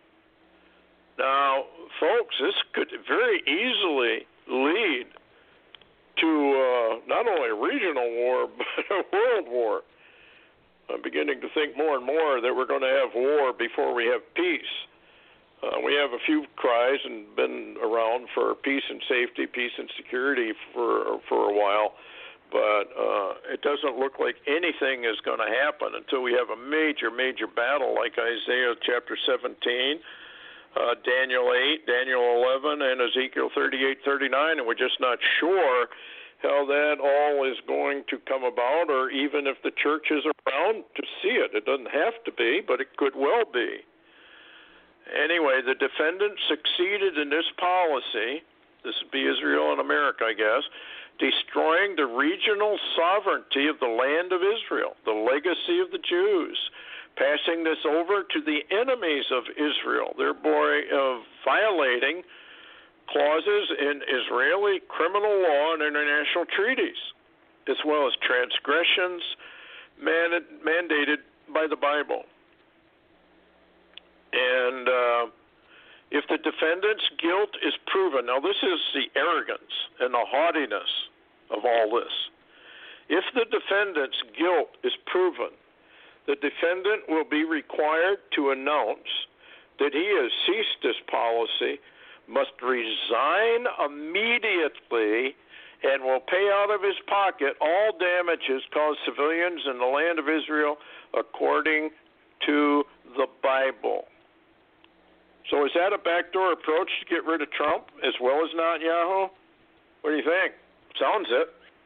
Now, folks, this could very easily lead to uh, not only a regional war, but a world war. I'm beginning to think more and more that we're going to have war before we have peace. Uh, we have a few cries and been around for peace and safety, peace and security for for a while, but uh, it doesn't look like anything is going to happen until we have a major, major battle like Isaiah chapter seventeen, uh, Daniel eight, Daniel eleven, and Ezekiel thirty-eight, thirty-nine, and we're just not sure how that all is going to come about, or even if the church is around to see it. It doesn't have to be, but it could well be. Anyway, the defendants succeeded in this policy. This would be Israel and America, I guess, destroying the regional sovereignty of the land of Israel, the legacy of the Jews, passing this over to the enemies of Israel, thereby uh, violating clauses in Israeli criminal law and international treaties, as well as transgressions man- mandated by the Bible. And uh, if the defendant's guilt is proven, now this is the arrogance and the haughtiness of all this. If the defendant's guilt is proven, the defendant will be required to announce that he has ceased this policy, must resign immediately, and will pay out of his pocket all damages caused civilians in the land of Israel according to the Bible. So is that a backdoor approach to get rid of Trump as well as Netanyahu? What do you think? Sounds it.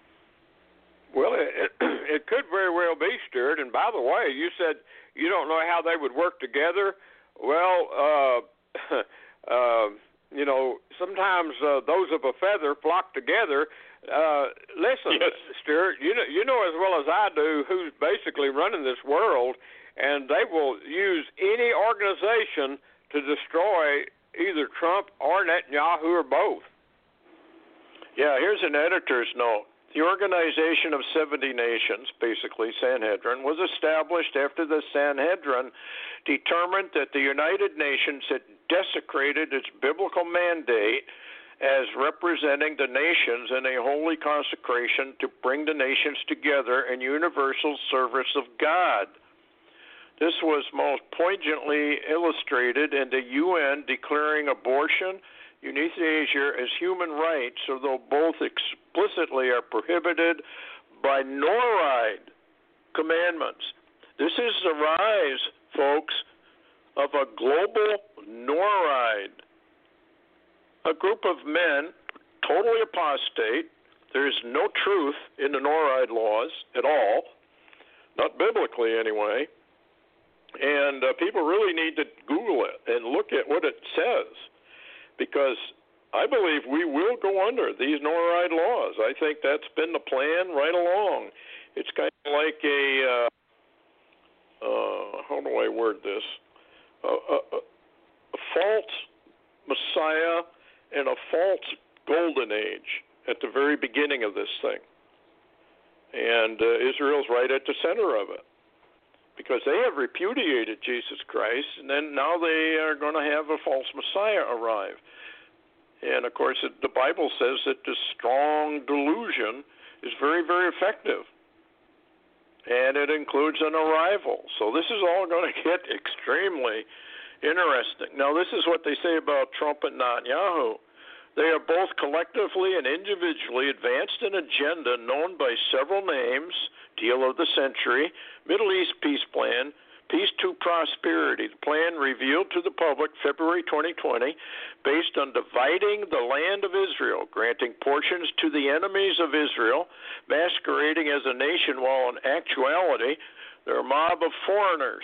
Well, it, it could very well be, Stuart. And by the way, you said you don't know how they would work together. Well, uh, uh, you know, sometimes uh, those of a feather flock together. Uh, listen, yes. Stuart, you know, you know as well as I do who's basically running this world, and they will use any organization to destroy either Trump or Netanyahu or both. Yeah, here's an editor's note. The Organization of seventy Nations, basically Sanhedrin, was established after the Sanhedrin determined that the United Nations had desecrated its biblical mandate as representing the nations in a holy consecration to bring the nations together in universal service of God. This was most poignantly illustrated in the U N declaring abortion, euthanasia as human rights, although both explicitly are prohibited by NORAD commandments. This is the rise, folks, of a global NORAD, a group of men, totally apostate. There is no truth in the NORAD laws at all, not biblically anyway, and uh, people really need to Google it and look at what it says, because I believe we will go under these NORAD laws. I think that's been the plan right along. It's kind of like a, uh, uh, how do I word this, a, a, a false Messiah and a false golden age at the very beginning of this thing. And uh, Israel's right at the center of it, because they have repudiated Jesus Christ, and then now they are going to have a false Messiah arrive. And, of course, it, the Bible says that this strong delusion is very, very effective, and it includes an arrival. So this is all going to get extremely interesting. Now, this is what they say about Trump and Netanyahu. They are both collectively and individually advanced an agenda known by several names: Deal of the Century, Middle East Peace Plan, Peace to Prosperity. The plan revealed to the public February twenty twenty, based on dividing the land of Israel, granting portions to the enemies of Israel, masquerading as a nation while in actuality they're a mob of foreigners.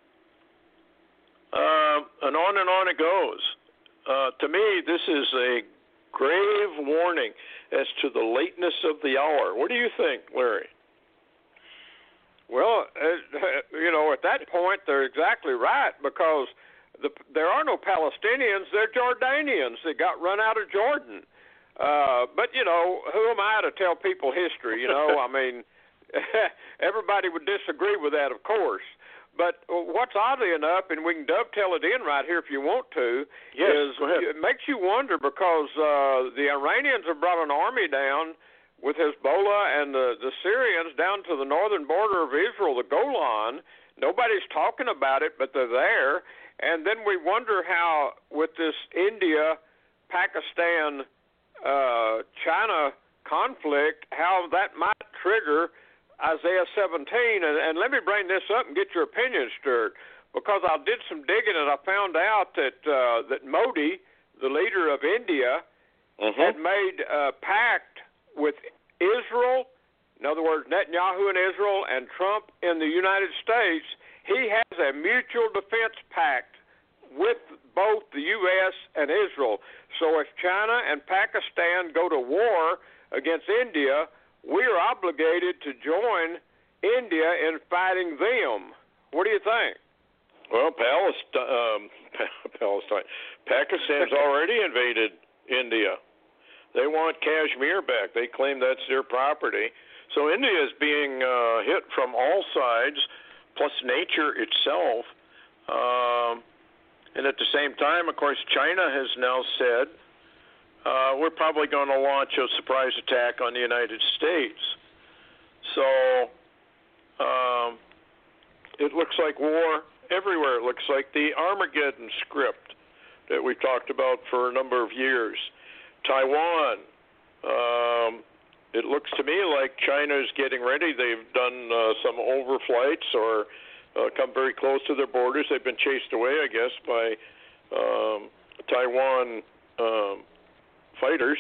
Uh, and on and on it goes. Uh, to me, this is a grave warning as to the lateness of the hour. What do you think, Larry? Well, uh, you know, at that point, they're exactly right, because the, there are no Palestinians. They're Jordanians that got run out of Jordan. Uh, but, you know, who am I to tell people history? You know, I mean, everybody would disagree with that, of course. But what's oddly enough, and we can dovetail it in right here if you want to, yes, is go ahead. It makes you wonder, because uh, the Iranians have brought an army down with Hezbollah and the, the Syrians down to the northern border of Israel, the Golan. Nobody's talking about it, but they're there. And then we wonder how, with this India, Pakistan, uh, China conflict, how that might trigger Isaiah seventeen. And, and let me bring this up and get your opinion, Stuart, because I did some digging and I found out that uh, that Modi, the leader of India, mm-hmm. had made a pact with Israel, in other words, Netanyahu in Israel, and Trump in the United States. He has a mutual defense pact with both the U S and Israel. So if China and Pakistan go to war against India, we are obligated to join India in fighting them. What do you think? Well, Palestine, um, Palestine, Pakistan's already invaded India. They want Kashmir back. They claim that's their property. So India is being uh, hit from all sides, plus nature itself. Um, and at the same time, of course, China has now said, uh, we're probably going to launch a surprise attack on the United States. So um, it looks like war everywhere. It looks like the Armageddon script that we talked about for a number of years. Taiwan, um, it looks to me like China is getting ready. They've done uh, some overflights or uh, come very close to their borders. They've been chased away, I guess, by um, Taiwan um, fighters.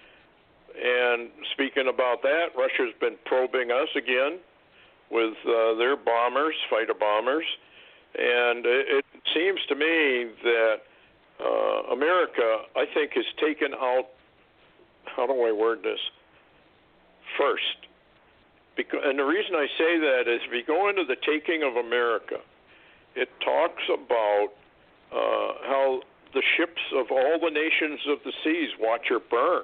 And speaking about that, Russia's been probing us again with uh, their bombers, fighter bombers. And it, it seems to me that uh, America, I think, has taken out, how do I word this, first. Because, and the reason I say that is if you go into the Taking of America, it talks about uh, how the ships of all the nations of the seas watch her burn.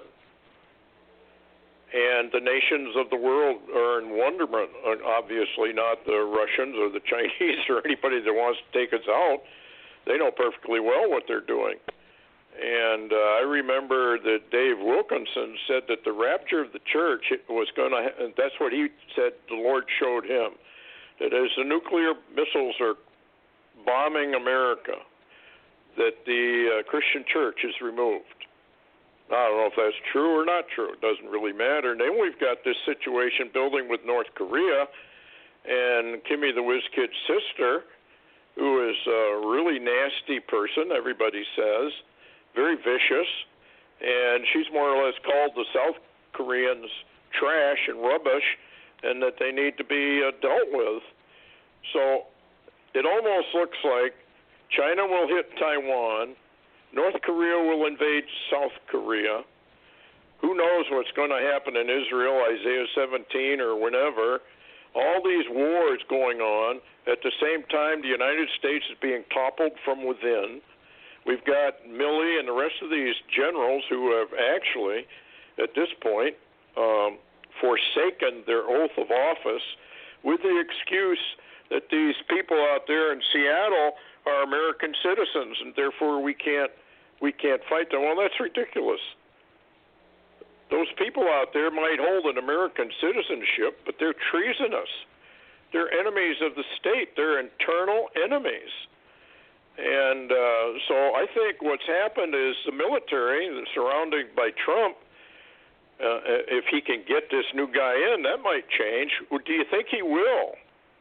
And the nations of the world are in wonderment, obviously not the Russians or the Chinese or anybody that wants to take us out. They know perfectly well what they're doing. And uh, I remember that Dave Wilkinson said that the rapture of the church was going to, ha- and that's what he said the Lord showed him, that as the nuclear missiles are bombing America, that the uh, Christian church is removed. I don't know if that's true or not true. It doesn't really matter. And then we've got this situation building with North Korea and Kimmy the Whiz Kid's sister, who is a really nasty person, everybody says, very vicious, and she's more or less called the South Koreans trash and rubbish and that they need to be uh, dealt with. So it almost looks like China will hit Taiwan, North Korea will invade South Korea. Who knows what's going to happen in Israel, Isaiah seventeen or whenever. All these wars going on. At the same time, the United States is being toppled from within. We've got Milley and the rest of these generals who have actually, at this point, um, forsaken their oath of office with the excuse that these people out there in Seattle are American citizens and therefore we can't we can't fight them. Well, that's ridiculous. Those people out there might hold an American citizenship, but they're treasonous. They're enemies of the state. They're internal enemies. And uh, so I think what's happened is the military, surrounded by Trump, uh, if he can get this new guy in, that might change. Do you think he will?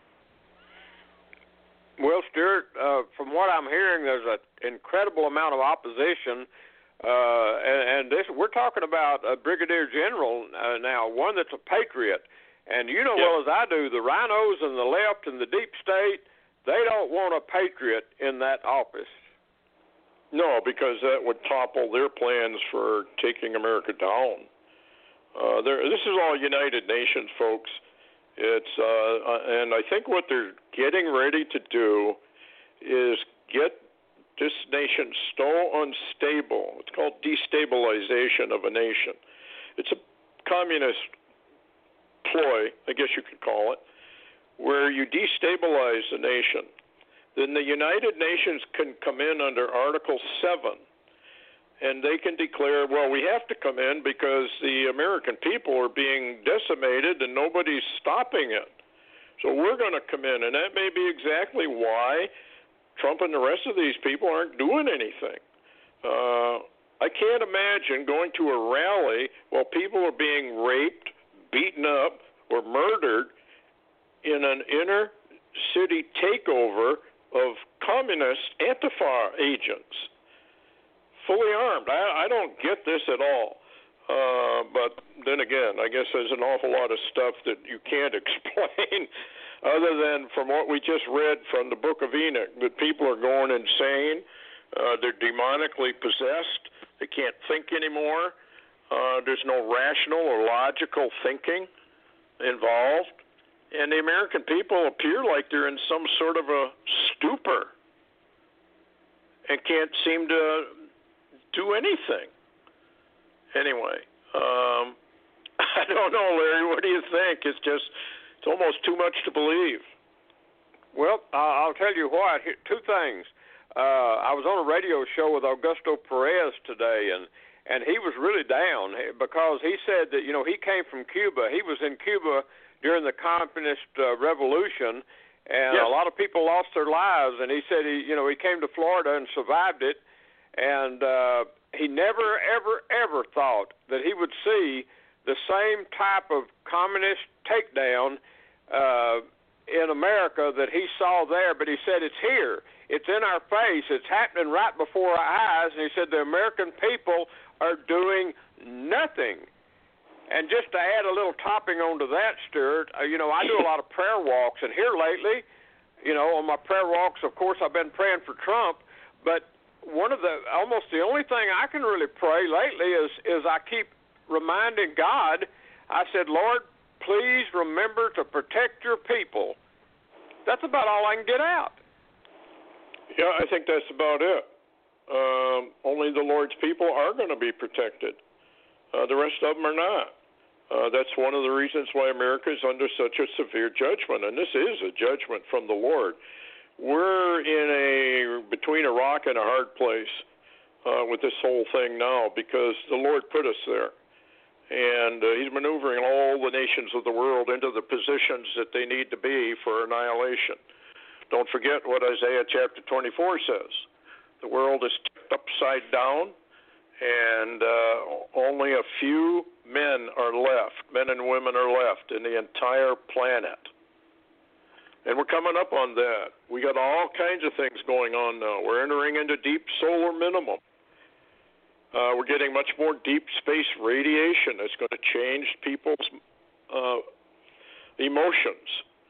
Well, Stuart, uh, from what I'm hearing, there's an incredible amount of opposition. Uh, and, and this, we're talking about a brigadier general uh, now, one that's a patriot. And you know yep. well as I do, the rhinos and the left and the deep state, they don't want a patriot in that office. No, because that would topple their plans for taking America down. Uh, this is all United Nations, folks. It's uh, and I think what they're getting ready to do is get this nation so unstable. It's called destabilization of a nation. It's a communist ploy, I guess you could call it, where you destabilize the nation. Then the United Nations can come in under Article seven, and they can declare, well, we have to come in because the American people are being decimated and nobody's stopping it. So we're going to come in, and that may be exactly why Trump and the rest of these people aren't doing anything. Uh, I can't imagine going to a rally while people are being raped, beaten up, or murdered in an inner city takeover of communist Antifa agents, fully armed. I, I don't get this at all. Uh, but then again, I guess there's an awful lot of stuff that you can't explain other than from what we just read from the Book of Enoch, that people are going insane. Uh, they're demonically possessed. They can't think anymore. Uh, there's no rational or logical thinking involved. And the American people appear like they're in some sort of a stupor and can't seem to do anything. Anyway, um, I don't know, Larry. What do you think? It's just, it's almost too much to believe. Well, uh, I'll tell you what. Two things. Uh, I was on a radio show with Augusto Perez today, and, and he was really down because he said that, you know, he came from Cuba. He was in Cuba during the communist uh, revolution, and yes. a lot of people lost their lives. And he said, he, you know, he came to Florida and survived it, and uh, he never, ever, ever thought that he would see the same type of communist takedown uh, in America that he saw there. But he said, it's here. It's in our face. It's happening right before our eyes. And he said, the American people are doing nothing. And just to add a little topping onto that, Stuart, uh, you know, I do a lot of prayer walks. And here lately, you know, on my prayer walks, of course, I've been praying for Trump. But one of the, almost the only thing I can really pray lately is, is I keep reminding God, I said, Lord, please remember to protect your people. That's about all I can get out. Yeah, I think that's about it. Um, only the Lord's people are going to be protected. Uh, the rest of them are not. Uh, that's one of the reasons why America is under such a severe judgment, and this is a judgment from the Lord. We're in a between a rock and a hard place uh, with this whole thing now because the Lord put us there. And uh, he's maneuvering all the nations of the world into the positions that they need to be for annihilation. Don't forget what Isaiah chapter twenty-four says. The world is tipped upside down, and uh, only a few men are left, men and women are left in the entire planet. And we're coming up on that. We got all kinds of things going on now. We're entering into deep solar minimum. Uh, we're getting much more deep space radiation that's going to change people's uh, emotions.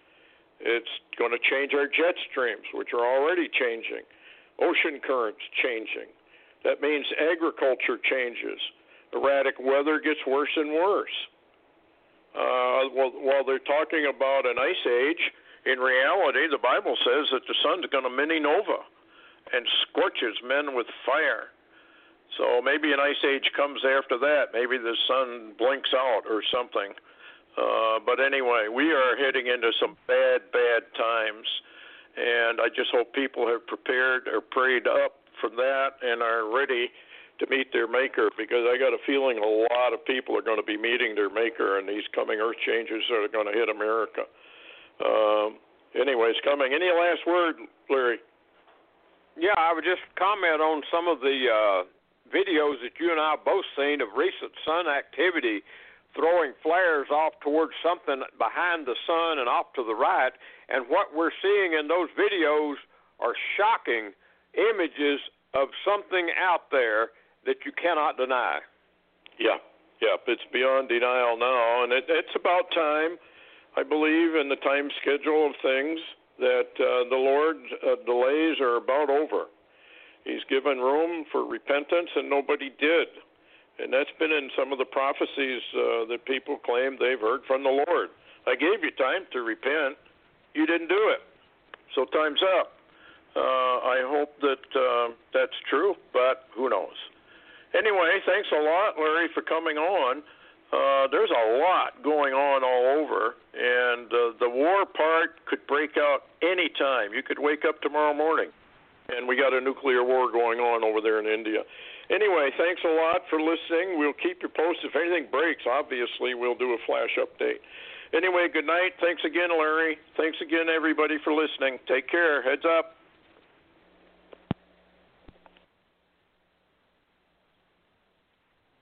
It's going to change our jet streams, which are already changing. Ocean currents changing. That means agriculture changes. Erratic weather gets worse and worse. Uh, while, while they're talking about an ice age, in reality, the Bible says that the sun's going to mini nova and scorches men with fire. So maybe an ice age comes after that. Maybe the sun blinks out or something. Uh, but anyway, we are heading into some bad, bad times. And I just hope people have prepared or prayed up for that and are ready to meet their Maker, because I got a feeling a lot of people are going to be meeting their Maker in these coming earth changes that are going to hit America. Um, anyway, it's coming. Any last word, Larry? Yeah, I would just comment on some of the uh, videos that you and I have both seen of recent sun activity, throwing flares off towards something behind the sun and off to the right. And what we're seeing in those videos are shocking images of something out there that you cannot deny. Yeah, yeah, it's beyond denial now, and it, it's about time, I believe, in the time schedule of things, that uh, the Lord's uh, delays are about over. He's given room for repentance, and nobody did. And that's been in some of the prophecies uh, that people claim they've heard from the Lord. I gave you time to repent. You didn't do it. So time's up. Uh, I hope that uh, that's true, but who knows? Anyway, thanks a lot, Larry, for coming on. Uh, there's a lot going on all over, and uh, the war part could break out any time. You could wake up tomorrow morning, and we got a nuclear war going on over there in India. Anyway, thanks a lot for listening. We'll keep you posted. If anything breaks, obviously, we'll do a flash update. Anyway, good night. Thanks again, Larry. Thanks again, everybody, for listening. Take care. Heads up.